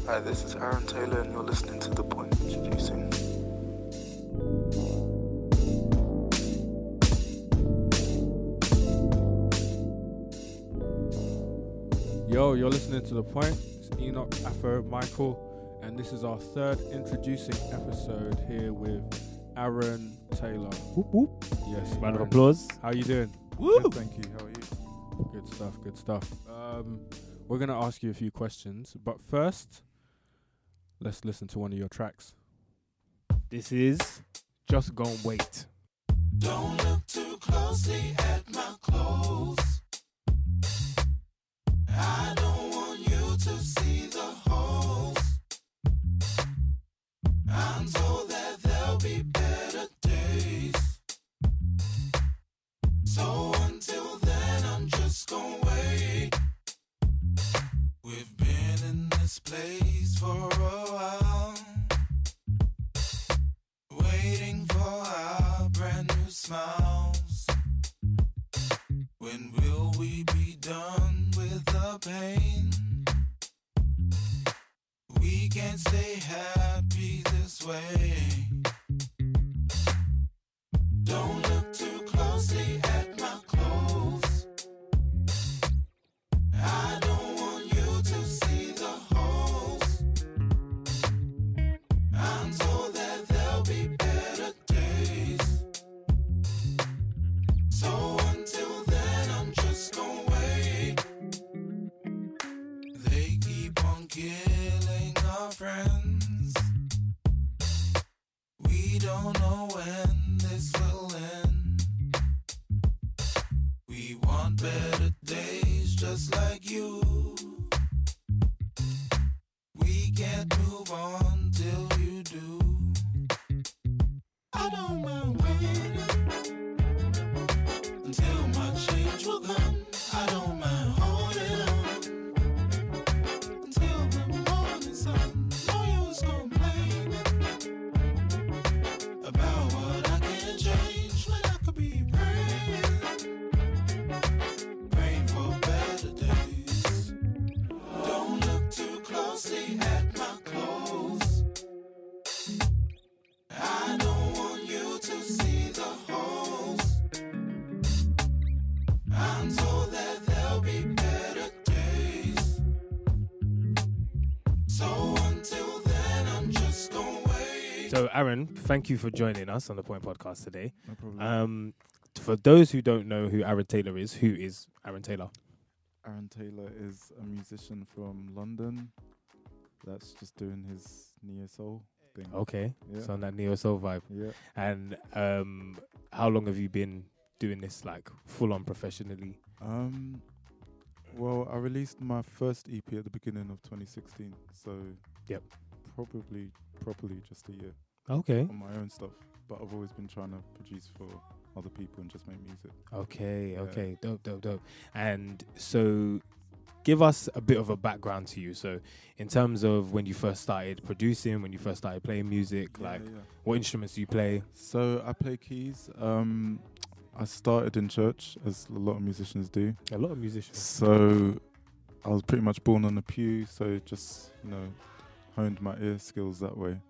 Hi, this is Aaron Taylor, and you're listening to The Point Introducing. Yo, you're listening to The Point. It's Enoch, Afro, Michael, and this is our third introducing episode here with Aaron Taylor. Whoop whoop. Yes, Round of Aaron. applause. How you doing? Woo! Good, thank you. How are you? Good stuff, good stuff. We're going to ask you a few questions, but first, let's listen to one of your tracks. This is Just Gon' Wait. Don't look too closely at my clothes. I don't want you to see the holes. I'm told that there'll be better days. So until then, I'm just gonna wait. We've been in this place for a while, waiting for our brand new smiles. When will we be done with the pain? We can't stay happy this way. Don't look too closely at my clothes. I don't want you to see the holes. I'm told that there'll be better days. So until then, I'm just gonna wait. They keep on killing our friends. We don't know when this will end. We want better days just like you. We can't move on till you do. I don't mind waiting until my change will come. I don't mind holding on until the morning sun. No use complaining about what I can't change when I could be praying for better days. Don't look too closely at my clothes. I don't want you to see the holes. I'm told that there'll be better days. So until then, I'm just gonna wait. So, Aaron, thank you for joining us on the Point Podcast today. No problem. For those who don't know who Aaron Taylor is, who is Aaron Taylor? Aaron Taylor is a musician from London that's just doing his neo soul thing. Okay, Yeah. so on that neo soul vibe. Yeah. And how long have you been doing this, like full on professionally? Well, I released my first EP at the beginning of 2016, so Yep. probably properly just a year Okay, on my own stuff. But I've always been trying to produce for other people and just make music. okay, dope. And so, give us a bit of a background to you. So, in terms of when you first started producing, when you first started playing music, Yeah. what instruments do you play? So I play keys. I started in church, as a lot of musicians do. A lot of musicians. So I was pretty much born on a pew, so just, honed my ear skills that way.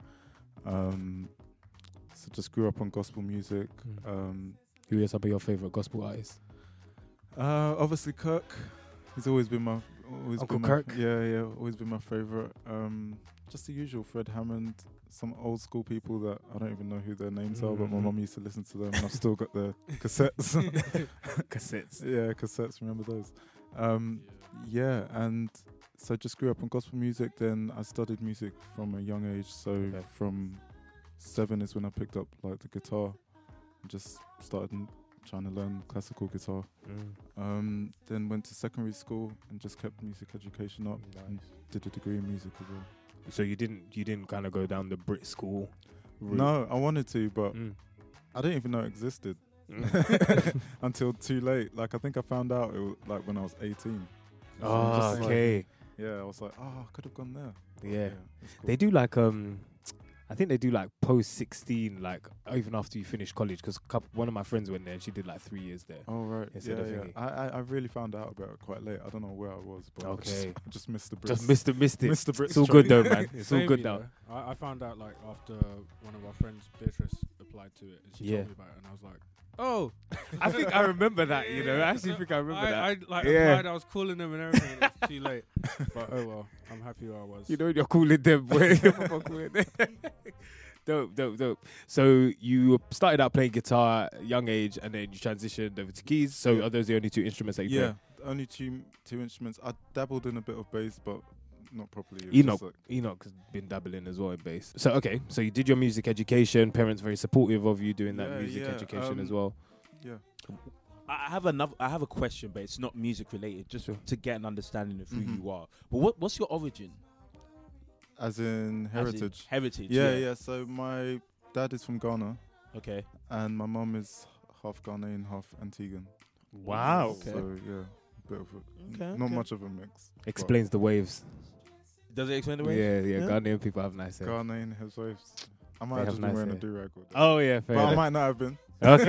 So just grew up on gospel music. Who are some of your favorite gospel artists? Obviously Kirk. He's always been my Uncle Kirk? Yeah, always been my favorite. Just the usual, Fred Hammond. Some old school people that I don't even know who their names are, but my mum used to listen to them, and I've still got the cassettes. Cassettes. Yeah, cassettes. Remember those? Yeah, and so just grew up on gospel music. Then I studied music from a young age. So from 7 is when I picked up like the guitar, and just started trying to learn classical guitar. Then went to secondary school and just kept music education up. And did a degree in music as well. So you didn't kind of go down the Brit school route? No, I wanted to, but I didn't even know it existed until too late. Like I think I found out it was like when I was 18. So Oh, just okay. I was like, I could have gone there. Yeah. That's cool. They do like I think they do like post 16, like even after you finish college. Because one of my friends went there and she did like 3 years there. Oh right, Instead yeah, of yeah. thingy. I really found out about it quite late. I don't know where I was, but Okay. I just missed the Brits. Just missed it. Missed the Brits It's all good train. though, man. It's all Same, good you now. know. I found out like after one of our friends, Beatrice, applied to it, and she Yeah. told me about it, and I was like, "Oh, I think I remember that. You know, I actually think I remember that. I like Yeah. applied. I was calling them and everything. And it's too late, but oh well. I'm happy where I was. You know, you're calling them. Dope. So you started out playing guitar at a young age, and then you transitioned over to keys. So Yeah. are those the only two instruments that you Yeah, only two instruments. I dabbled in a bit of bass, but not properly. It was Enoch, just like- Enoch has been dabbling as well in bass. So okay, so you did your music education. Parents very supportive of you doing that Yeah, music yeah, education as well. yeah. I have a question, but it's not music related, just Sure. to get an understanding of who Mhm. you are. But what's your origin? As in As in heritage. heritage. Yeah. So my dad is from Ghana, Okay. and my mum is half Ghanaian, half Antiguan. Wow. Okay. So yeah, a bit of a, Okay, not okay. much of a mix. but Explains the waves. Does it explain the way? Yeah. Ghanaian people have nice hair. Ghanaian has waves. I They might have have just nice been wearing hair. a do-rag all day. Oh yeah, fair but I enough. might not have been.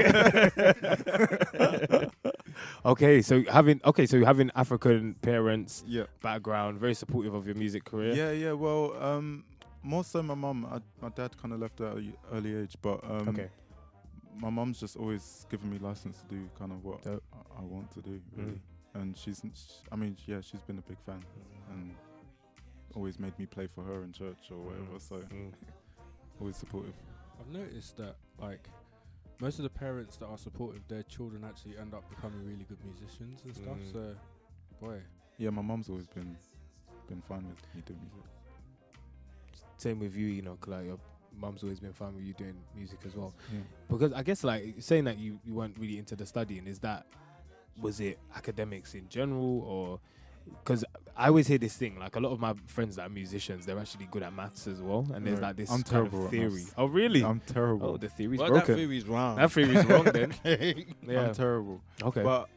Okay. okay, so having African parents, Yeah. background, very supportive of your music career. Yeah. Well, more so my mum. My dad kind of left at an early age, but Okay. my mum's just always given me license to do kind of what Dope. I want to do, really. And she's been a big fan and always made me play for her in church or whatever. So always supportive. I've noticed that like most of the parents that are supportive, their children actually end up becoming really good musicians and stuff. So, boy, Yeah, my mum's always been fine with me doing music. Same with you, like your mum's always been fine with you doing music as well. Yeah. Because I guess like saying that you weren't really into the studying, was it academics in general, or because I always hear this thing, like a lot of my friends that are musicians, they're actually good at maths as well, and there's Right. like this I'm kind terrible of at theory. maths. Oh really? I'm terrible. Oh, the theory's Well, that broken. theory's wrong. That theory's wrong then. Yeah. I'm terrible. Okay. But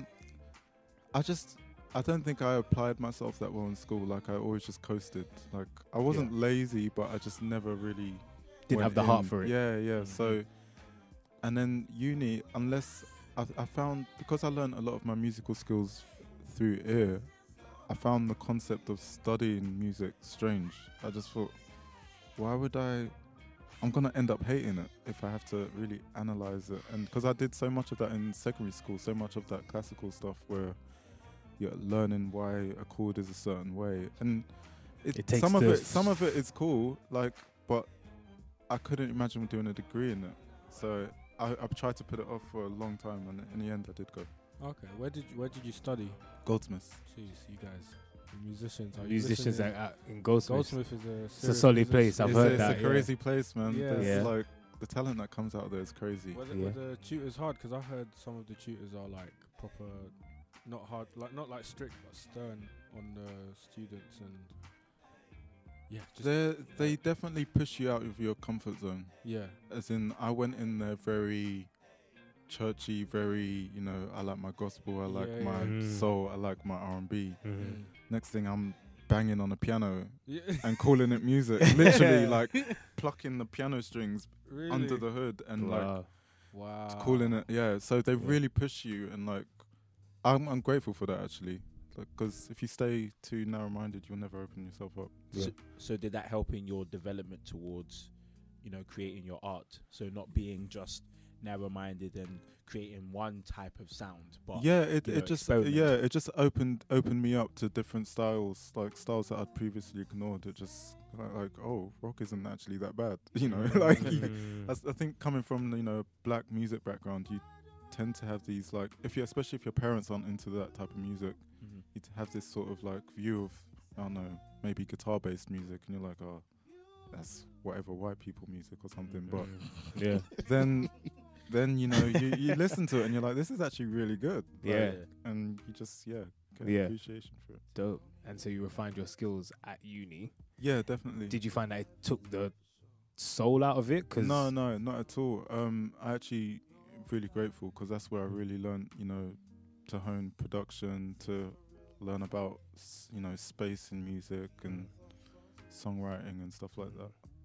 I don't think I applied myself that well in school. Like I always just coasted. Like I wasn't lazy, but I just never really Didn't went have the heart in. for it. Yeah. So, and then uni, unless I found, because I learned a lot of my musical skills through ear, I found the concept of studying music strange. I just thought, why would I'm gonna end up hating it if I have to really analyze it. And because I did so much of that in secondary school, so much of that classical stuff where you're learning why a chord is a certain way, and It takes some the of it is cool, like, but I couldn't imagine doing a degree in it. So I tried to put it off for a long time, and in the end I did go. okay. Where did you study? Goldsmiths. Jeez, you guys, the musicians. Are you Musicians listening? in Goldsmiths. Goldsmith is a It's a serious solid musician. place. I've It's heard it's that. a crazy place, man. Yeah. There's Yeah. like the talent that comes out of there is crazy. Were Yeah. the tutors hard? Because I heard some of the tutors are like proper, not hard, like not like strict, but stern on the students, and yeah, They definitely push you out of your comfort zone. yeah, As in, I went in there very churchy, very, I like my gospel, I like Yeah, my yeah. soul, I like my R&B. Mhm. Next thing, I'm banging on a piano yeah. and calling it music. Literally, like plucking the piano strings Really? under the hood and like wow, calling it. Yeah, so they Yeah. really push you, and like, I'm grateful for that actually. Because if you stay too narrow-minded, you'll never open yourself up. Yeah. So did that help in your development towards, creating your art? So not being just narrow-minded and creating one type of sound, but Yeah, it just opened me up to different styles, like styles that I'd previously ignored. It just like, oh, rock isn't actually that bad, like I think coming from black music background, you tend to have these like, especially if your parents aren't into that type of music, Mhm. you have this sort of like view of, I don't know, maybe guitar-based music, and you're like, oh, that's whatever white people music or something. But yeah. then you listen to it and you're like, this is actually really good. Yeah. And you just get Yeah. appreciation for it. Dope. And so you refined your skills at uni. Yeah, definitely. Did you find that it took the soul out of it? No, not at all. I actually really grateful because that's where I really learned, to hone production, to learn about, space in music and songwriting and stuff like that.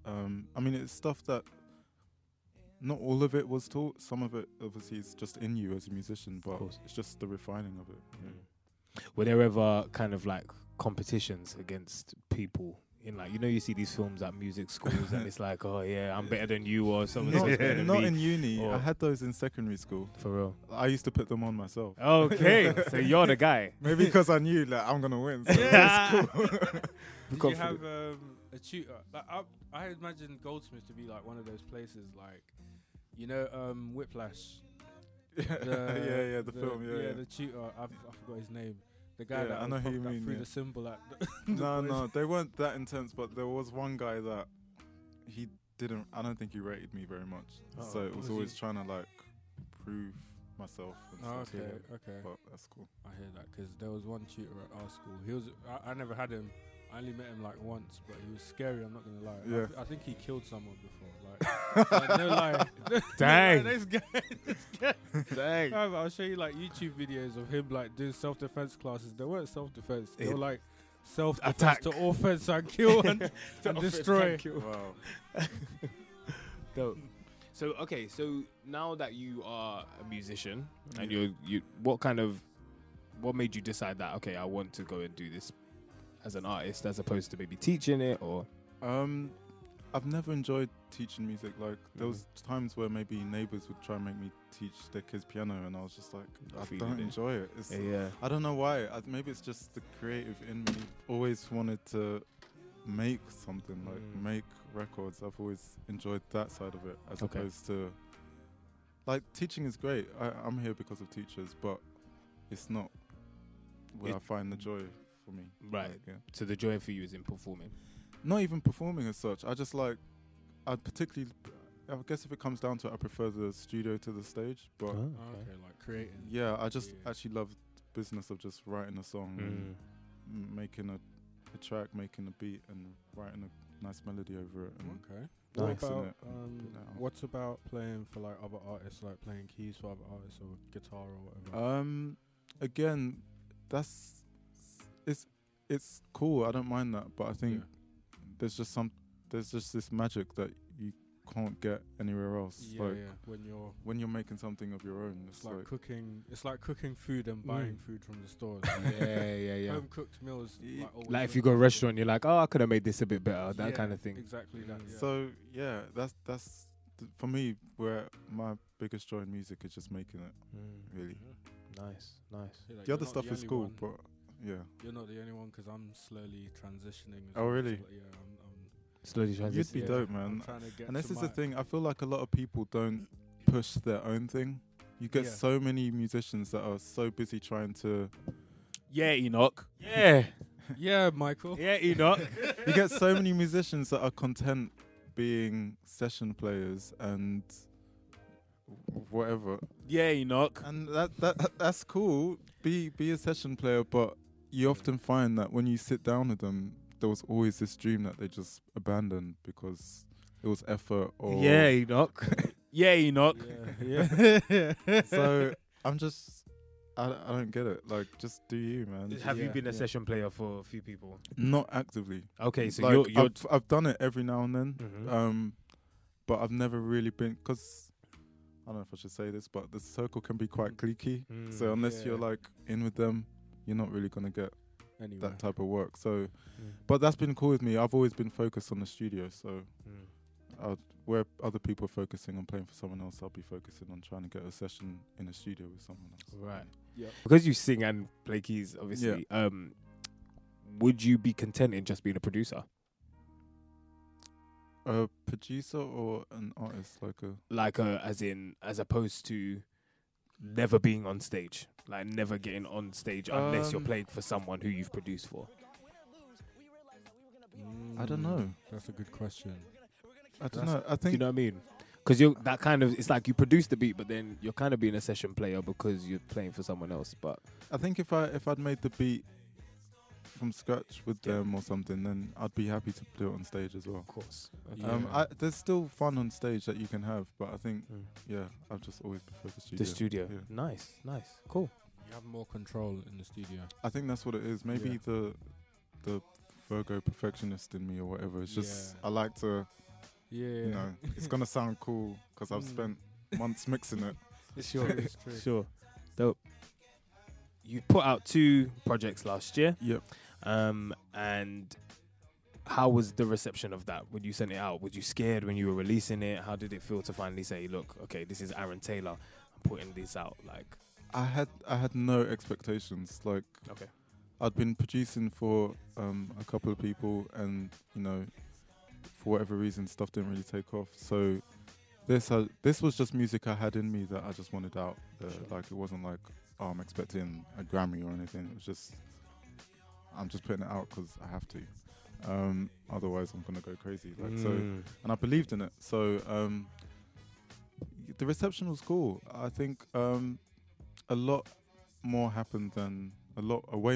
I mean, it's stuff that not all of it was taught. Some of it obviously is just in you as a musician, but course. it's just the refining of it. Were there ever kind of like competitions against people in, like, you know, you see these films at music schools and it's like, oh yeah, I'm better than you, or someone's Not, better than not me. in uni. Or- I had those in secondary school. For real. I used to put them on myself. Okay, so you're the guy. Maybe because I knew that I'm gonna win. So Yeah. it's cool. Did you have a tutor? Like, I imagine Goldsmiths to be like one of those places, like, you know, Whiplash. yeah, the film. Yeah, the tutor. I forgot his name. The guy Yeah, that I know who you mean, threw yeah. the symbol at. No, they weren't that intense, but there was one guy that he didn't. I don't think he rated me very much. Uh-oh. So it was Was always he- trying to like prove myself. And Oh, stuff. okay, Yeah. okay. But that's cool. I hear that because there was one tutor at our school. He was. I never had him. I only met him like once, but he was scary. I'm not gonna lie. Yeah. I think he killed someone before. Like no lie. Dang. This guy. Dang. Fam, I'll show you like YouTube videos of him like doing self-defense classes. They weren't self-defense. They were like self-defense Attack. to offense and kill and destroy. Wow. Dope. So okay, so now that you are a musician and you what made you decide that, okay, I want to go and do this as an artist as opposed to maybe teaching it? Or I've never enjoyed teaching music. Like there was times where maybe neighbors would try and make me teach their kids piano, and I was just like, I Feeling don't it. enjoy it. It's, yeah. I don't know why. Maybe it's just the creative in me. Always wanted to make something, like make records. I've always enjoyed that side of it, as Okay. opposed to like teaching is great. I'm here because of teachers, but it's not where I find the joy for me. Right. Like, yeah. So the joy for you is in performing. Not even performing as such. I guess if it comes down to it, I prefer the studio to the stage. But Okay, like creating. yeah, I just Yeah. actually love the business of just writing a song, and making a track, making a beat, and writing a nice melody over it. And Okay. Nice, What innit? about And put that out. what's about playing for like other artists, like playing keys for other artists or guitar or whatever? Again, it's cool. I don't mind that, but I think there's just this magic that you can't get anywhere else. Yeah, like yeah. when you're making something of your own, It's like cooking. It's like cooking food and buying food from the stores. yeah. Home cooked meals. Ye- Like, always Like if look you go to a good. restaurant, you're like, oh, I could have made this a bit better. That Yeah, kind of thing. Exactly that. Yeah. So yeah, that's for me where my biggest joy in music is just making it. Really, Nice. Yeah, like, the you're other not stuff the is only cool, one. but yeah. You're not the only one because I'm slowly transitioning. as Oh, well, really? so, yeah, I'm Slowly You'd be yeah, dope, I'm man. trying to get And this to is the my- thing. I feel like a lot of people don't push their own thing. You get Yeah. so many musicians that are so busy trying to. Yeah, Enoch. Yeah. Yeah, Michael. Yeah, Enoch. You get so many musicians that are content being session players and whatever, Yeah, Enoch. and that's cool. Be a session player, but you often find that when you sit down with them, there was always this dream that they just abandoned because it was effort or Yeah, Enoch. Yeah, Enoch. Yeah. So I'm just, I don't get it. Like, just do you, man. Have you Yeah, been a yeah. ssion player for a few people? Not actively. Okay, so Like, you're I've done it every now and then, Mhm. but I've never really been, because I don't know if I should say this, but the circle can be quite cliquey. So unless you're Yeah. like in with them, you're not really gonna get Anyway. that type of work. So, but that's been cool with me. I've always been focused on the studio. So where other people are focusing on playing for someone else, I'll be focusing on trying to get a session in a studio with someone else. Right. Yeah. Because you sing and play keys, obviously. Would you be content in just being a producer? A producer or an artist, like a As opposed to never being on stage, like never getting on stage unless you're playing for someone who you've produced for. I don't know. That's a good question. I don't know. I Do think you know what I mean? Because you're that kind of, it's like you produce the beat, but then you're kind of being a session player because you're playing for someone else. But if I'd made the beat from scratch with them or something, then I'd be happy to do it on stage as well. of course, There's still fun on stage that you can have, but I think I've just always preferred the studio. the studio. Yeah. Nice, cool. You have more control in the studio. I think that's what it is. Maybe the Virgo perfectionist in me or whatever. It's just Yeah. I like to Yeah. You know, it's gonna sound cool because I've spent months mixing it. Sure, It's true. sure. Dope. You put out 2 projects last year. Yep. And how was the reception of that when you sent it out? Were you scared when you were releasing it? How did it feel to finally say, look, okay, this is Aaron Taylor, I'm putting this out? Like, I had no expectations. Like, okay, I'd been producing for a couple of people, and you know, for whatever reason, stuff didn't really take off. So this was just music I had in me that I just wanted out. Like, it wasn't like, oh, I'm expecting a Grammy or anything. It was just, I'm just putting it out because I have to. Otherwise, I'm gonna go crazy. Like, so, and I believed in it. So the reception was cool. I think a lot more happened than a lot way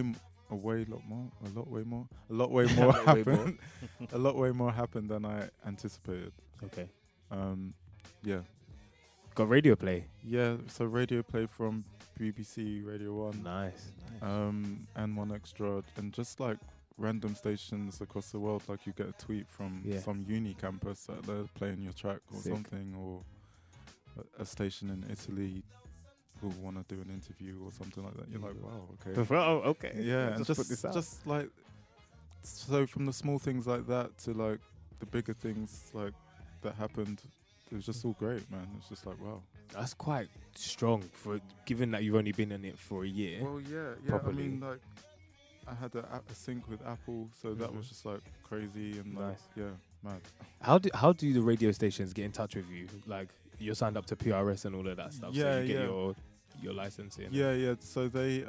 more happened than I anticipated. okay. Yeah. Got radio play. Yeah, so radio play from BBC Radio 1, Nice. and One Extra, and just like random stations across the world. Like, you get a tweet from some uni campus that they're playing your track or Sick. something, or a station in Italy who want to do an interview or something like that. You're like, wow, okay. Oh, okay. Yeah, I'll and just put this out. just like, so from the small things like that to like the bigger things like that happened, it was just all great, man. It's just like, wow. That's quite strong for given that you've only been in it for a year. Well, yeah. properly. I mean, like, I had a sync with Apple, so that was just like crazy and like, Nice. yeah, mad. How do the radio stations get in touch with you? Like, you're signed up to PRS and all of that stuff. So Yeah, you get yeah. your licensing. Yeah. So they,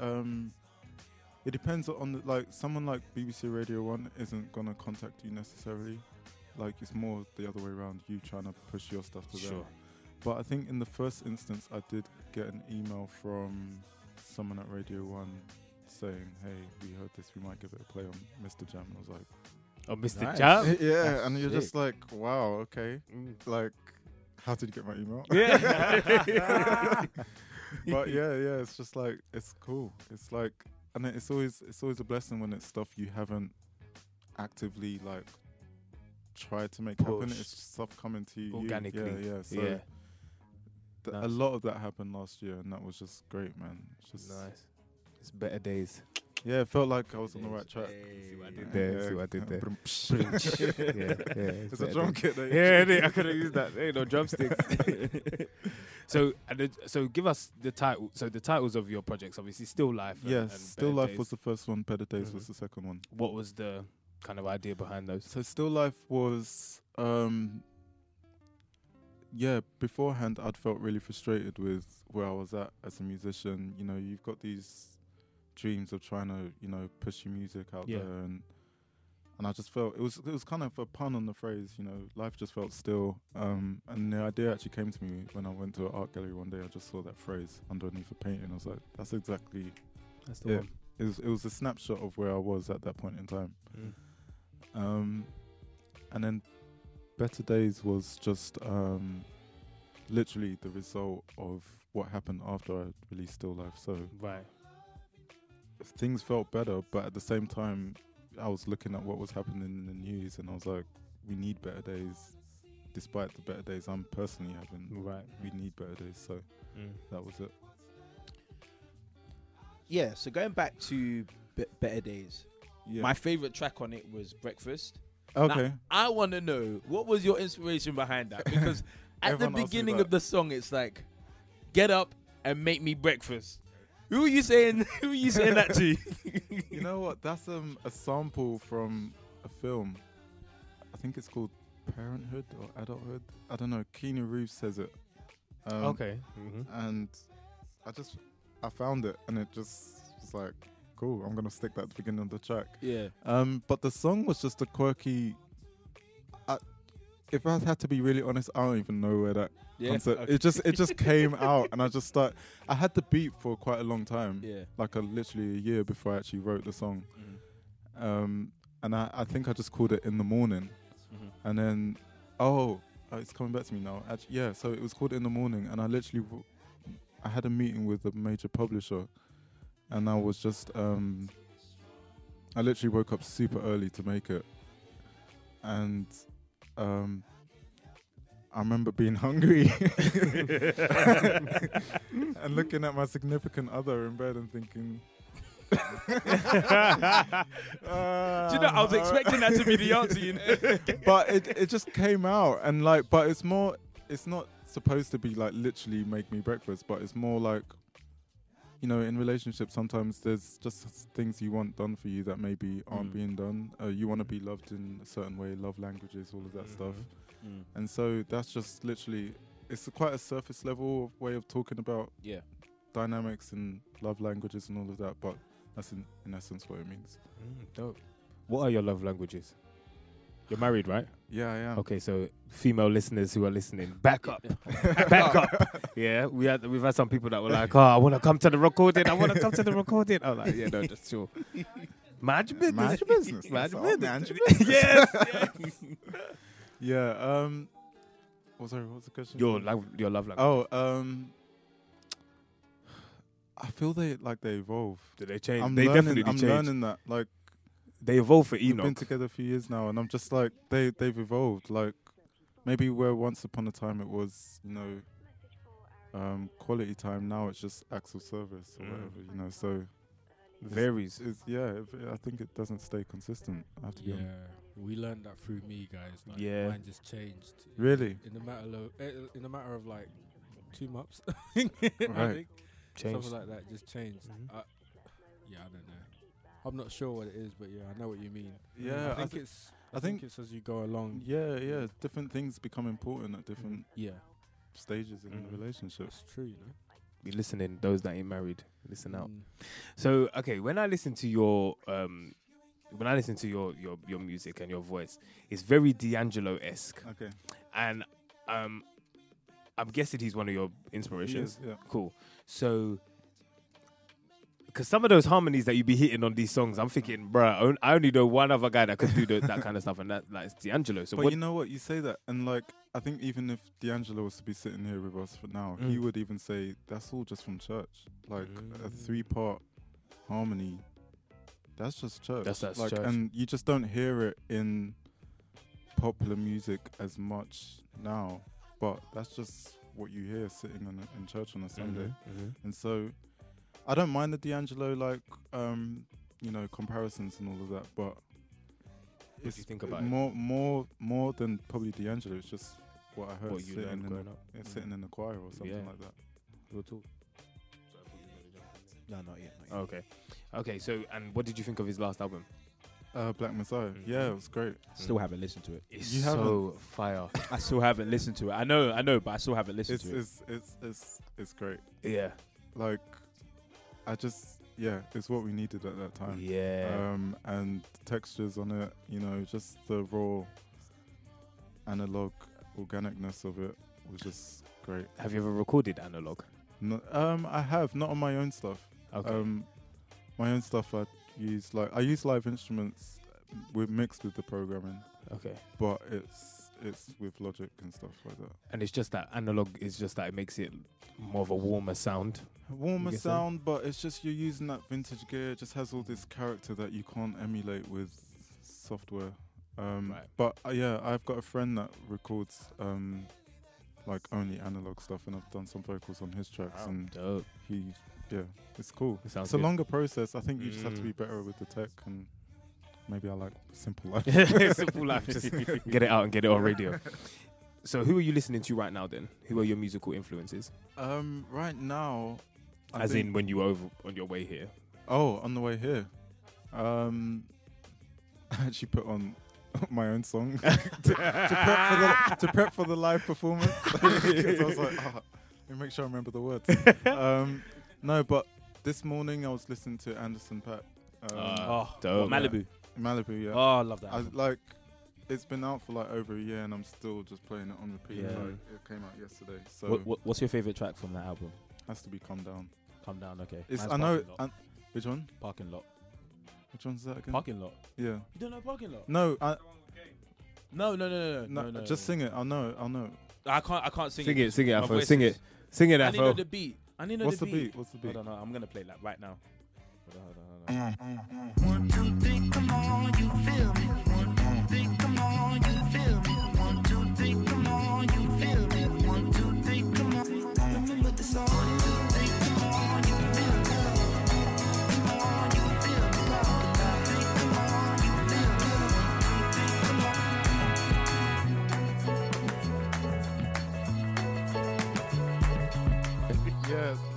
it depends on the, like, someone like BBC Radio 1 isn't gonna contact you necessarily. Like, it's more the other way around, you trying to push your stuff to them. Sure. But I think in the first instance, I did get an email from someone at Radio 1 saying, hey, we heard this, we might give it a play on Mr. Jam. And I was like, Oh, Mr. Nice. Jam. yeah, That's and you're sick. just like, wow, okay. Mm. Like, how did you get my email? Yeah. But yeah, it's just like, it's cool. It's like, and it's always a blessing when it's stuff you haven't actively like tried to make happen. Pushed. It's stuff coming to you Organically. Yeah. So Yeah. a Nice. lot of that happened last year, and that was just great, man. It's just Nice. It's better days. yeah, it felt like I was on the right track. See what I Hey. did there. See what I did there. Brum, yeah. It's a drum kit. There. Yeah, I could have used that. There ain't no drumsticks. So give us the title. So the titles of your projects, obviously, Still Life. And, Yes, and Still Better Life Days. was the first one. Better Days Mhm. was the second one. What was the kind of idea behind those? So Still Life was, beforehand I'd felt really frustrated with where I was at as a musician. You know, you've got these dreams of trying to, you know, push your music out Yeah. there, and I just felt it was kind of a pun on the phrase, you know, life just felt still. And the idea actually came to me when I went to an art gallery one day. I just saw that phrase underneath a painting. I was like, that's exactly. That's the Yeah. one. It was a snapshot of where I was at that point in time. Mm. And then Better Days was just literally the result of what happened after I released Still Life. So Right. things felt better, but at the same time, I was looking at what was happening in the news, and I was like, we need better days. Despite the better days I'm personally having, Right. we need better days. So Mm. that was it. Yeah, so going back to Better Days, Yeah. my favorite track on it was Breakfast. okay. I want to know, what was your inspiration behind that? Because at the Everyone asks me beginning that. of the song, it's like, get up and make me breakfast. Who are you saying? Who are you saying that to? You know what? That's a sample from a film. I think it's called Parenthood or Adulthood. I don't know. Keanu Reeves says it. Okay. Mm-hmm. And I found it, and it just was like, cool. I'm gonna stick that at the beginning of the track. Yeah. But the song was just a quirky. If I had to be really honest, I don't even know where that concept. Okay. It just came out, and I just started. I had the beat for quite a long time, Yeah. like literally a year before I actually wrote the song. Mm. And I think I just called it In the Morning, Mhm. and then it's coming back to me now. Actually, yeah. So it was called In the Morning, and I had a meeting with a major publisher, and I was just I literally woke up super early to make it, and I remember being hungry and looking at my significant other in bed and thinking. Do you know, I was expecting that to be the answer, you know. But it just came out, and like, but it's not supposed to be like literally make me breakfast, but it's more like, you know, in relationships sometimes there's just things you want done for you that maybe aren't being done. You want to be loved in a certain way, love languages, all of that stuff. And so that's just literally, it's quite a surface level way of talking about dynamics and love languages and all of that, but that's in essence what it means. Dope. What are your love languages? You're married, right? Yeah, I am. Okay, so female listeners who are listening, back up. Back up. Yeah, we've had some people that were like, oh, I want to come to the recording. I want to come to the recording. I was like, yeah, no, just chill. Mind your business. Mind your business. Mind your That's all. business. Mind your business. Yes. Yeah. What's the question? Your love language. Oh, I feel they evolve. Did they change? I'm They definitely I'm changed. learning that. Like, They evolved for we've Enoch. been together a few years now, and I'm just like they've evolved. Like, maybe where once upon a time it was, you know, quality time. Now it's just acts of service or whatever, you know. So Varies. I think it doesn't stay consistent. I have to be honest. We learned that through me, guys. Like, Yeah. mine just changed. Really? In the matter of like 2 months, I Right. think Changed. something like that just changed. Mhm. I don't know. I'm not sure what it is, but yeah, I know what you mean. Yeah, I I think I think it's as you go along. yeah. Different things become important at different Yeah, stages in the relationship. that's true. You know. Be listening. Those that ain't married, listen out. Mm. So okay, when I listen to your your music and your voice, it's very D'Angelo-esque, Okay. and I'm guessing he's one of your inspirations. Yeah. Cool. So, because some of those harmonies that you be hitting on these songs, I'm thinking, bruh, I only know one other guy that could do that kind of stuff, and that's D'Angelo. So But what? you know what? You say that, and like, I think even if D'Angelo was to be sitting here with us for now, he would even say that's all just from church. Like a 3-part harmony, that's just church. That's like, church. and you just don't hear it in popular music as much now. But that's just what you hear sitting in church on a Sunday. And so, I don't mind the D'Angelo you know, comparisons and all of that, but What do you think about it? more than probably D'Angelo. It's just what I heard What you sitting learned in growing up. sitting in the choir or something Yeah. like that. We'll talk. No, not yet. Okay. So, and what did you think of his last album? Black Messiah. Yeah, it was great. Still haven't listened to it. It's You so fire. I still haven't listened to it. I know, but I still haven't listened to it. It's great. Yeah. Like, it's what we needed at that time. Yeah. And textures on it, you know, just the raw analog organicness of it was just great. Have you ever recorded analog? No, I have, not on my own stuff. Okay. My own stuff I use live instruments mixed with the programming, Okay. but it's with Logic and stuff like that. And it's just that analog is just that it makes it more of a warmer sound. Warmer guessing? sound, but it's just you're using that vintage gear. It just has all this character that you can't emulate with software. Right. But yeah, I've got a friend that records like only analog stuff, and I've done some vocals on his tracks, and Dope. it's cool. It sounds It's a good. longer process. I think you just have to be better with the tech, and maybe I like simple life. Simple life. Just get it out and get it on radio. So who are you listening to right now then? Who are your musical influences? Right now, I As think- in when you were on your way here. Oh, on the way here. I actually put on my own song to prep for the live performance. Because I was like, let me make sure I remember the words. No, but this morning I was listening to Anderson .Paak. Dope. Malibu. Malibu, yeah. Oh, I love that. I like. It's been out for like over a year, and I'm still just playing it on repeat. Yeah. Like, it came out yesterday, so What's your favorite track from that album? has to be Calm Down. Calm Down. Okay. It's Mine's I know. Parking Lot. Which one? Parking Lot. Which one's that again? Parking Lot. Yeah. You don't know Parking Lot? No, No. just sing it. I'll know. I can't sing Sing it. it, sing it, My Afro. voice Sing is- it. Sing it, I need to know Afro. the beat. I need to know What's the the beat. beat? What's the beat? Hold on, I'm gonna play that right now. Hold Mm. on. 1, 2, 3, come on, you feel me. 1, 2, 3, come on, you feel me. 1, 2, 3, come on, you feel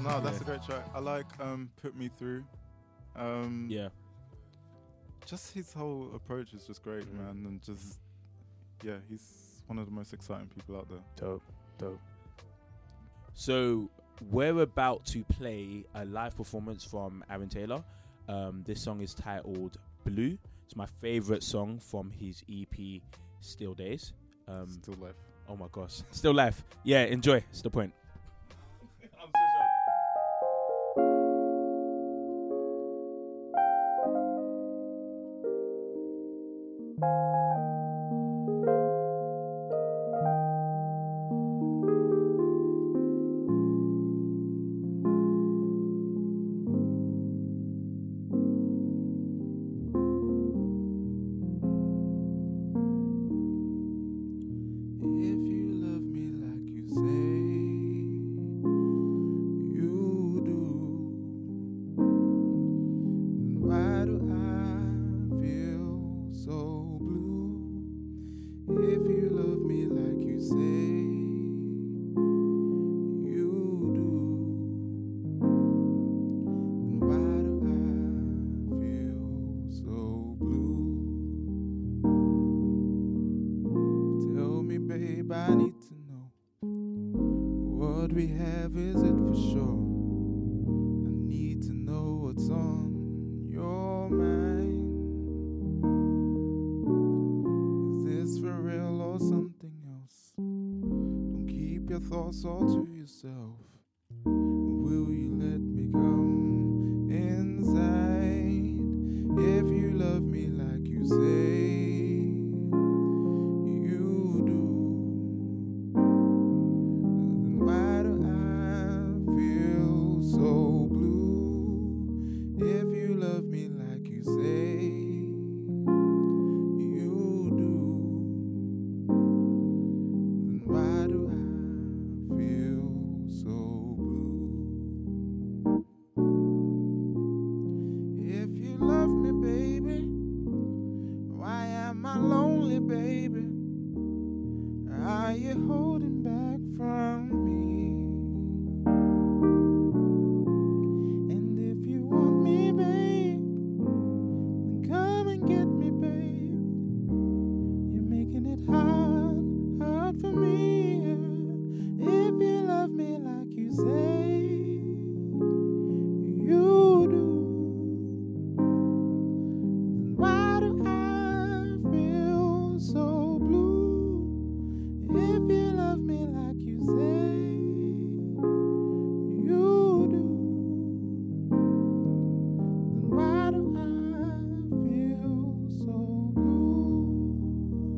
No, that's a great track. I like Put Me Through. Yeah. Just his whole approach is just great, man. And just, yeah, he's one of the most exciting people out there. Dope. So we're about to play a live performance from Aaron Taylor. This song is titled Blue. It's my favorite song from his EP Still Days. Still Life. Oh my gosh. Still Life. Yeah, enjoy. It's the point. If you love me like you say you do, then why do I feel so blue? If you love me like you say you do, then why do I feel so blue? Tell me, babe, I need to know what we have, is it for sure? I need to know what's on your mind. Is this for real or something else? Don't keep your thoughts all to yourself. Will you let me come inside? If you love me like you say you do, then why do I feel so blue? If you love me like you say you do, then why do I feel so blue? If you love me, baby, why am I lonely, baby? Are you holding back from me? And if you want me, babe, then come and get me, babe. You're making it hard for me. If you love me like you say you do, then why do I feel so blue? If you love me like you say you do, then why do I feel so blue?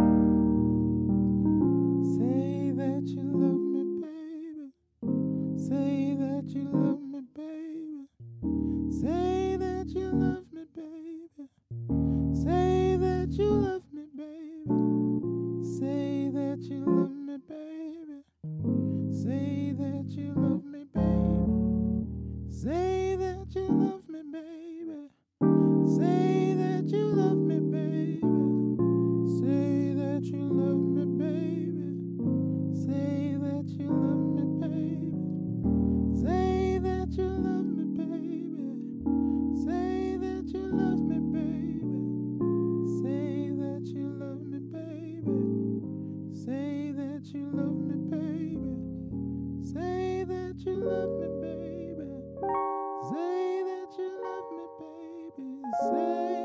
Say that you love me, baby. Say that you love me, baby. Say that you love me, baby. Say that you love me, baby. Say that you love me, baby. Say that you love me, baby. Say that you love me, baby. Say that you love me, baby. Say that you love me, baby. Say that you love me, baby. Say that you love me, baby. Say that you love me, baby. Say that you love me, baby. Say that you love me, baby. Say that you love me, baby. Say that you love me, baby. Say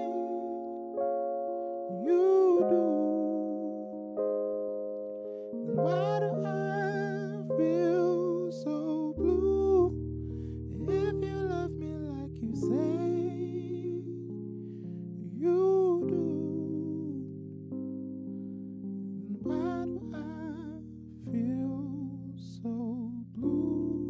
you do. Then why do I feel so blue? If you love me like you say you do, then why do I feel so blue?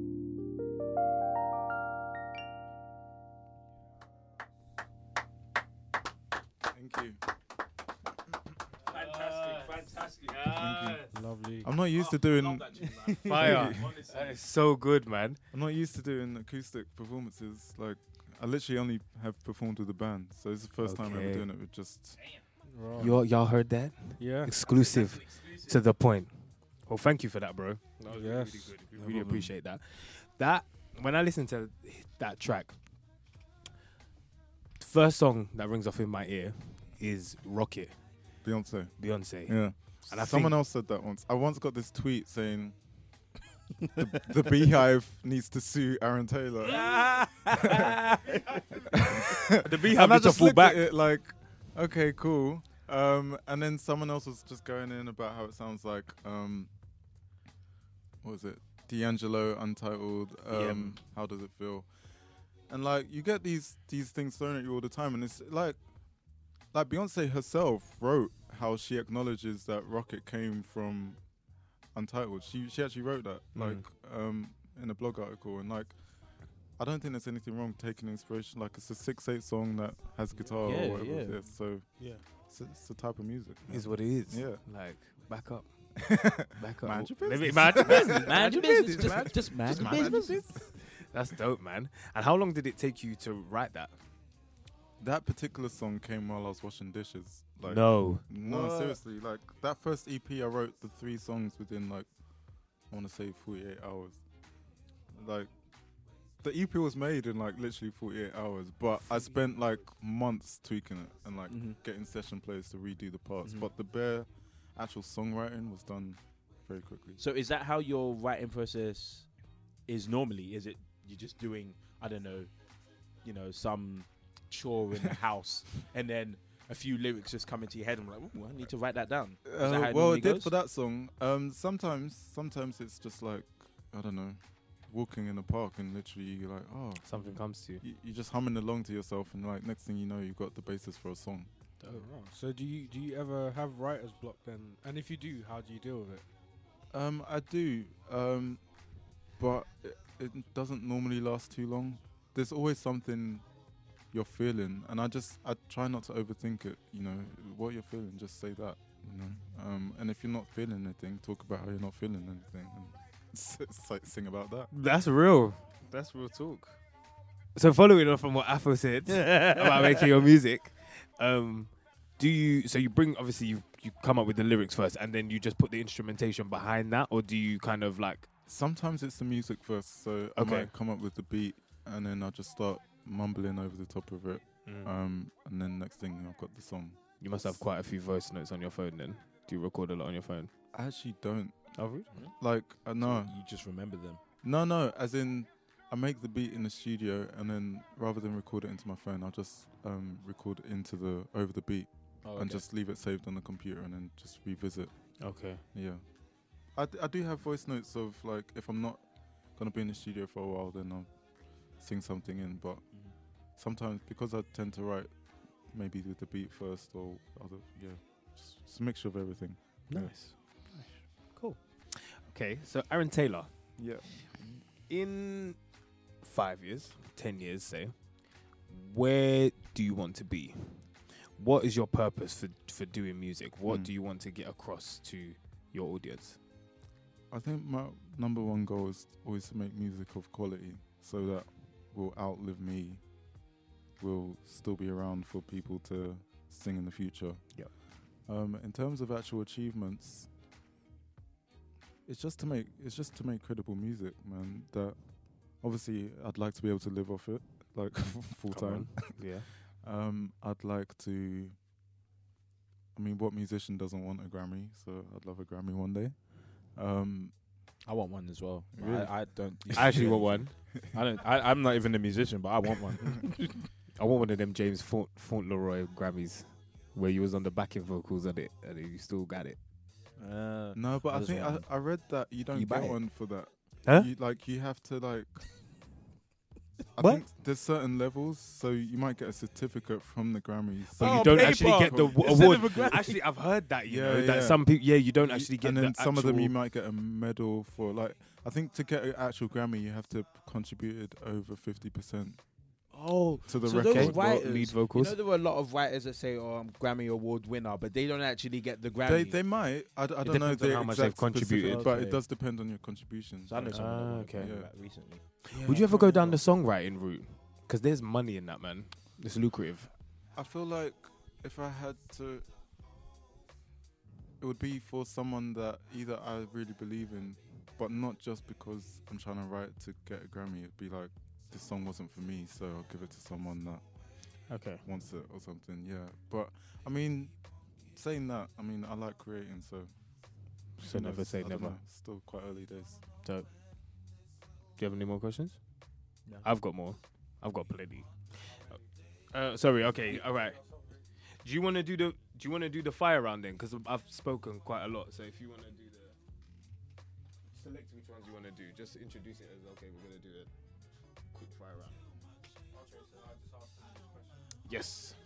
Thank you. Fantastic. Lovely. I'm not used to doing. Fire. That is so good, man. I'm not used to doing acoustic performances. Like, I literally only have performed with a band, so it's the first time ever Okay. doing it with just. Right. Y'all heard that? Yeah. Exclusive to the point. Well, thank you for that, bro. That was Yes. really good. We No really problem. appreciate that. That when I listen to that track, the first song that rings off in my ear is Rocket, Beyonce. Beyonce. Yeah. And I Someone think- else said that once. I once got this tweet saying the Beehive needs to sue Aaron Taylor. The Beehive And I needs to just fall looked back. at it like, okay, cool. And then someone else was just going in about how it sounds like, what was it? D'Angelo, Untitled. How does it feel? And like, you get these things thrown at you all the time, and it's like Beyonce herself wrote how she acknowledges that Rocket came from Untitled. She actually wrote that in a blog article, and like, I don't think there's anything wrong taking inspiration. Like, it's a 6/8 song that has guitar Yeah, or whatever it yeah. is. So Yeah. it's the type of music. man. Is what it is. Yeah. Like, back up. Back up. Mind your Maybe business. mind your business. Mind your business. Just mind your business. That's dope, man. And how long did it take you to write that? That particular song came while I was washing dishes. Like, No. no, What? seriously. Like, that first EP, I wrote the 3 songs within, like, I want to say 48 hours. Like, the EP was made in, like, literally 48 hours. But I spent, like, months tweaking it and, like, Mhm. getting session players to redo the parts. Mhm. But the bare actual songwriting was done very quickly. So is that how your writing process is normally? Is it you're just doing, I don't know, some chore in the house, and then a few lyrics just come into your head and I'm like, ooh, I need to write that down. Is that how it Well, normally it did goes? for that song. Sometimes it's just like, I don't know, walking in the park and literally you're like, oh, Something comes to you. you're just humming along to yourself, and like next thing you know, you've got the basis for a song. Oh, so do you ever have writer's block then? And if you do, how do you deal with it? I do, but it doesn't normally last too long. There's always something you're feeling, and I try not to overthink it. You know, what you're feeling, just say that. You know, and if you're not feeling anything, talk about how you're not feeling anything, and sing about that. That's real. That's real talk. So following on from what Afro said about making your music, you bring, obviously you come up with the lyrics first and then you just put the instrumentation behind that, or do you kind of like... Sometimes it's the music first, so I Okay. might come up with the beat, and then I'll just start mumbling over the top of it, and then next thing I've got the song. You must have quite a few voice notes on your phone then. Do you record a lot on your phone? I actually don't. Oh, really? Like, no. You just remember them. No, as in, I make the beat in the studio, and then rather than record it into my phone, I'll just record it over the beat, and just leave it saved on the computer, and then just revisit. Okay. Yeah. I do have voice notes of, like, if I'm not going to be in the studio for a while, then I'll sing something in, but sometimes, because I tend to write maybe with the beat first, or other, just a mixture of everything. Nice. Cool. Okay, so Aaron Taylor, Yeah. in 5 years, 10 years, say, where do you want to be? What is your purpose for doing music? What do you want to get across to your audience? I think my number one goal is always to make music of quality, so that will outlive me, will still be around for people to sing in the future. Yep. In terms of actual achievements, it's just to make credible music, man. That obviously I'd like to be able to live off it, like full time. Yeah. I'd like to. I mean, what musician doesn't want a Grammy? So I'd love a Grammy one day. I want one as well. Really? I don't. I actually want one. I'm not even a musician, but I want one. I want one of them James Fauntleroy Grammys where you was on the backing vocals on it and you still got it. No, but I just think want I read that you don't You buy get it? one for that. Huh? You have to like. I What? think there's certain levels, so you might get a certificate from the Grammys. But Oh, you don't paper. actually get the Instead award. of a Grammy. Actually, I've heard that, you Yeah, know, that yeah. some people, you don't actually get and then the some of them you actual- might get a medal for. Like, I think to get an actual Grammy, you have to have contributed over 50% Oh, to the so record. those vo- writers, lead vocals. You know, there were a lot of writers that say, "Oh, I'm Grammy Award winner," but they don't actually get the Grammy. They might. I don't know depends on the how much exact they've contributed. specific, but Okay. it does depend on your contributions. So I know Like, someone that won okay. a Grammy Yeah. like recently. Would you ever go down the songwriting route? Because there's money in that, man. It's lucrative. I feel like if I had to, it would be for someone that either I really believe in, but not just because I'm trying to write to get a Grammy. It'd be like, this song wasn't for me, so I'll give it to someone that Okay. wants it or something. Yeah, but I mean, saying that, I mean, I like creating, so. So who never knows? say I don't never. know. Still quite early days. Dope. Do you have any more questions? No. I've got more. I've got plenty. Sorry. Okay. All right. Do you want to do the fire round then? Because I've spoken quite a lot. So if you want to do select which ones you want to do. Just introduce it as okay. We're gonna do a quick fire round. Okay, so I just asked them a question. Yes.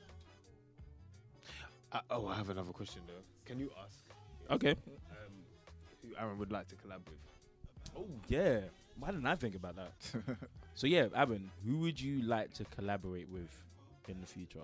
I have another question though. Can you ask? Okay. Who Aaron would like to collab with? Oh yeah. Why didn't I think about that? So yeah, Aaron, who would you like to collaborate with in the future?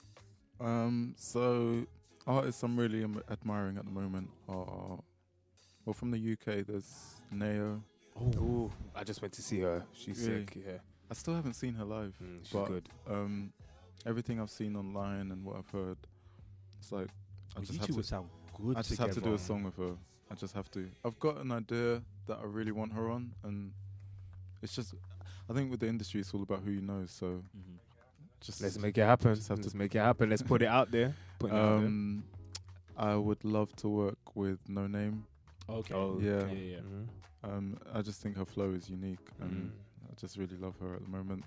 So artists I'm really admiring at the moment are, well, from the UK, there's Neo. Oh, I just went to see her. She's Really? sick. Yeah, I still haven't seen her live, she's but good. everything I've seen online and what I've heard, it's like I You just two have would to. sound good I just have to do a together. song with her. I just have to. I've got an idea that I really want her on, and it's just. I think with the industry, it's all about who you know. So Mhm. just Let's make it happen. just have to- Let's make it happen. Let's put it out there. Put it out there. I would love to work with No Name. Okay. Oh, yeah. Yeah, yeah. I just think her flow is unique, and I just really love her at the moment.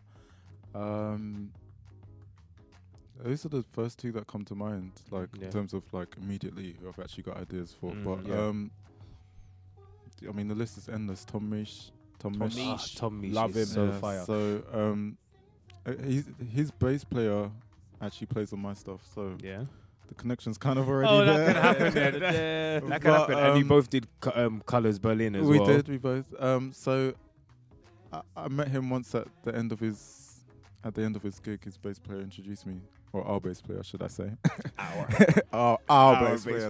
Those are the first two that come to mind, like Yeah. in terms of like immediately who I've actually got ideas for. Mm, But yeah. I mean the list is endless. Tom Misch. Misch. Tom Misch Love is him. so Yeah, fire. So his bass player actually plays on my stuff, so Yeah. the connection's kind of already Oh, there. that can happen then. That can But, happen. And you um, both did Colors Berlin as we well. did, we both. So I met him once at the end of his gig. His bass player introduced me, or our bass player, should I say? our bass player,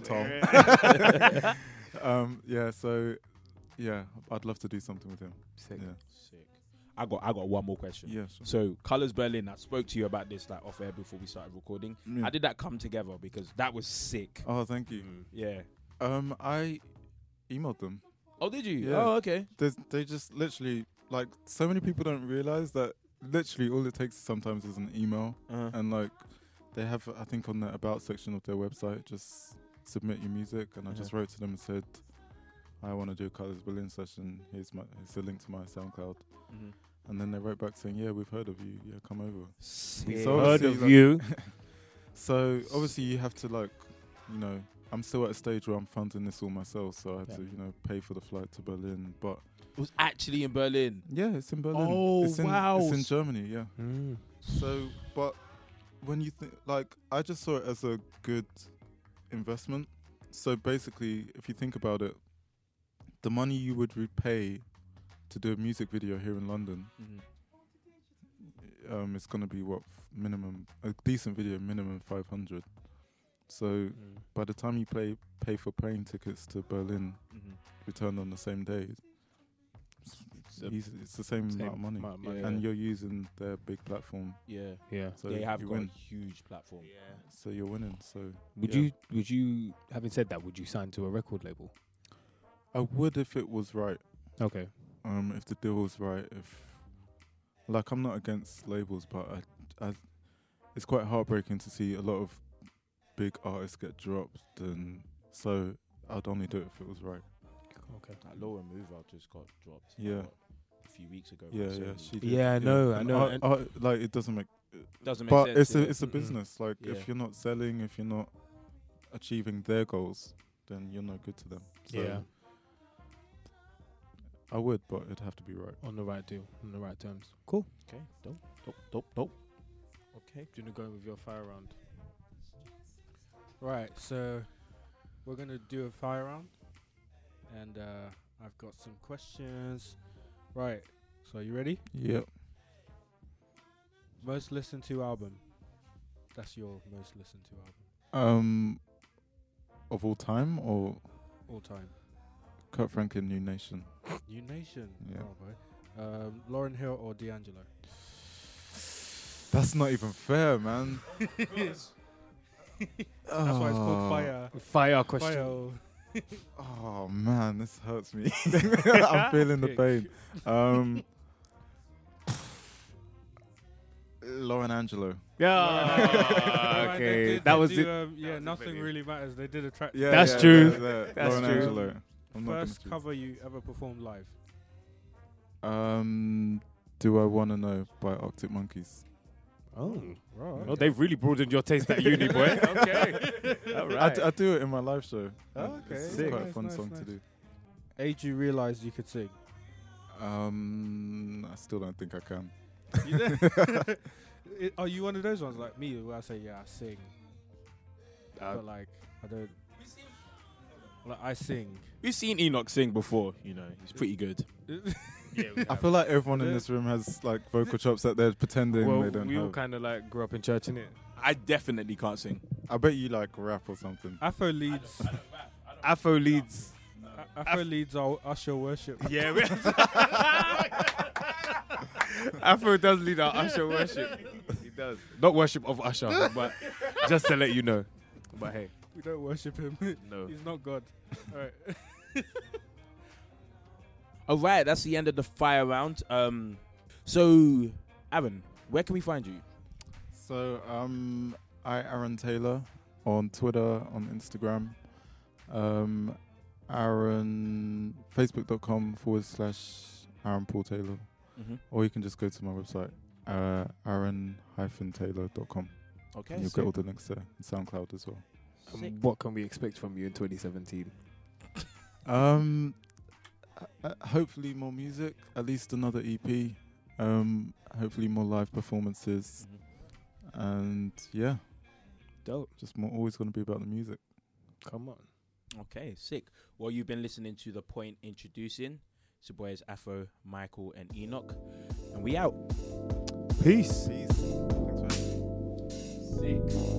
Tom. Yeah. So yeah, I'd love to do something with him. Sick. Yeah. Sick. I got one more question. Yeah. Sure. So Colors Berlin, I spoke to you about this like off air before we started recording. Yeah. How did that come together? Because that was sick. Oh, thank you. Yeah. I emailed them. Oh, did you? Yeah. Oh, okay. They just literally, like, so many people don't realize that literally all it takes sometimes is an email, and like they have, I think, on the about section of their website, just submit your music, and I just wrote to them and said, I want to do a Colors Berlin session. Here's a link to my SoundCloud. And then they wrote back saying, yeah, we've heard of you. Yeah, come over. Sick. So Heard obviously, of like- you. So obviously you have to, like, you know, I'm still at a stage where I'm funding this all myself, so I had to, you know, pay for the flight to Berlin. But It was actually in Berlin. yeah, it's in Berlin. Oh, it's in, wow. It's in Germany, yeah. Mm. So, but when you think, like, I just saw it as a good investment. So basically, if you think about it, the money you would repay to do a music video here in London, it's going to be what, minimum, a decent video, minimum 500. So by the time you pay for plane tickets to Berlin, return on the same day, it's the same amount of money. Yeah. And you're using their big platform. Yeah. Yeah. So They have you got win. a huge platform. So you're winning. So Would yeah. you having said that, would you sign to a record label? I would if it was right. Okay. If the deal was right. If, like, I'm not against labels, but I it's quite heartbreaking to see a lot of big artists get dropped, and so I'd only do it if it was right. Okay. Like Laura Mover just got dropped. Yeah. A few weeks ago. Yeah, recently. she did. Yeah, I know, I And know. like, it doesn't make. Doesn't make But sense. it's a yeah. it's a business. Like, Yeah. if you're not selling, if you're not achieving their goals, then you're no good to them. So Yeah. I would, but it'd have to be right. On the right deal, on the right terms. Cool. Okay. Dope. Okay. Do you want to go with your fire round? Right, so we're gonna do a fire round, and I've got some questions. Right, so you ready? Yep. Most listened to album. That's your most listened to album Of all time, or all time. Kurt Franklin, New Nation. New Nation. Yeah. Oh boy. Lauren Hill or D'Angelo? That's not even fair, man. That's why it's called Fire. Fire question. Fire. Oh man, this hurts me. I'm feeling the pain. Lauren Angelo. Yeah. Okay. That was it. Yeah, nothing really matters. They did a track. That's true. That's Lauren true. Angelo. Angelo. I'm not First gonna cover you ever performed live. choose. Do I Wanna Know by Arctic Monkeys. Oh. Right. Well, they've really broadened your taste at uni, boy. Okay. All right. I do it in my live show. Oh, okay. It's Sick. quite a Nice, fun nice, song nice. to do. Age you realised you could sing. I still don't think I can. You did? Are you one of those ones like me where I say, yeah, I sing, but like I don't. Like I sing. We've seen Enoch sing before. You know, he's pretty good. I feel like everyone in this room has like vocal chops that they're pretending Well, they don't we all have. kind of like grew up in church, innit? I definitely can't sing. I bet you like rap or something. Afro leads. Afro leads. Afro leads are Usher worship. Yeah. Afro does lead our Usher worship. He does. Not worship of Usher, but just to let you know. But hey, We don't worship him. no. He's not God. All right. All right, that's the end of the fire round. So, Aaron, where can we find you? So Aaron Taylor on Twitter, on Instagram. Aaron, facebook.com/Aaron Paul Taylor. Mm-hmm. Or you can just go to my website, aaron-taylor.com. Okay. And you'll get all the links there, and SoundCloud as well. Sick. What can we expect from you in 2017? Hopefully more music, at least another EP. Hopefully more live performances. And yeah, Dope. just more always going to be about the music. Come on. Okay, sick. Well, you've been listening to The Point Introducing. It's your boys Afro, Michael, and Enoch. And we out. Peace. Peace. Thanks, man. Sick.